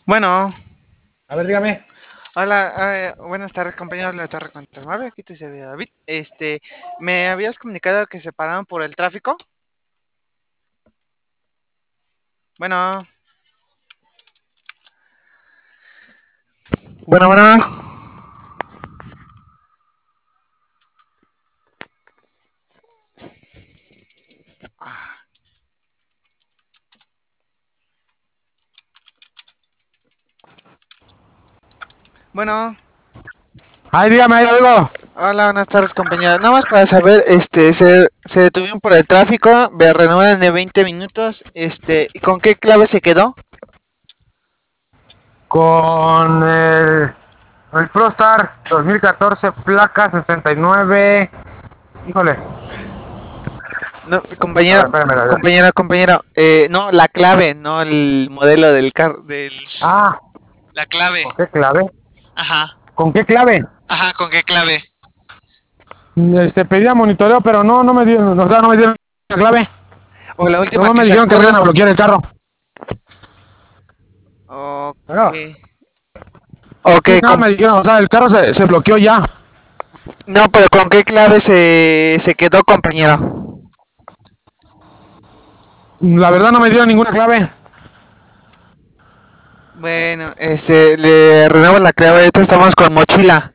Bueno, A ver, dígame. hola, buenas tardes, compañeros de la Torre Control. Aquí te servidor David. Me habías comunicado que se pararon por el tráfico. Bueno, bueno. Ah, Bueno, Ay, dígame, ahí algo. hola, buenas tardes, compañeros. Nada más para saber, se detuvieron por el tráfico, me renovaron de 20 minutos. ¿Y con qué clave se quedó? Con el ProStar 2014, placa 69. Híjole. No, A compañero, ver, espérame. compañero. No, la clave, no el modelo del carro, Ah, la clave. ¿con qué clave? Ajá, ¿Con qué clave? ajá, ¿con qué clave? Pedía monitoreo, pero no me dieron, o sea, no me dieron la clave. O la última Nomás que me se dijeron que me iban acuerden. a bloquear el carro. Ok. Bueno, Ok, sí, nada, me dijeron, o sea, el carro se bloqueó ya. no, pero ¿con qué clave se quedó, compañero? La verdad no me dieron ninguna clave. Bueno, le renuevo la clave. Ahorita estamos con mochila.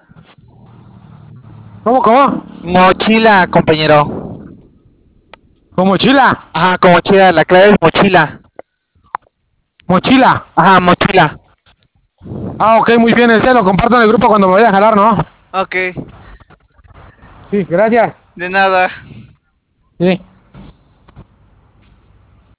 ¿Cómo? Mochila, compañero. ¿Con mochila? Ajá, con mochila. La clave es mochila. Mochila. Ajá, mochila. Ah, ok, muy bien, lo comparto en el grupo cuando me vaya a jalar, ¿no? Ok, Sí, gracias. de nada. Sí.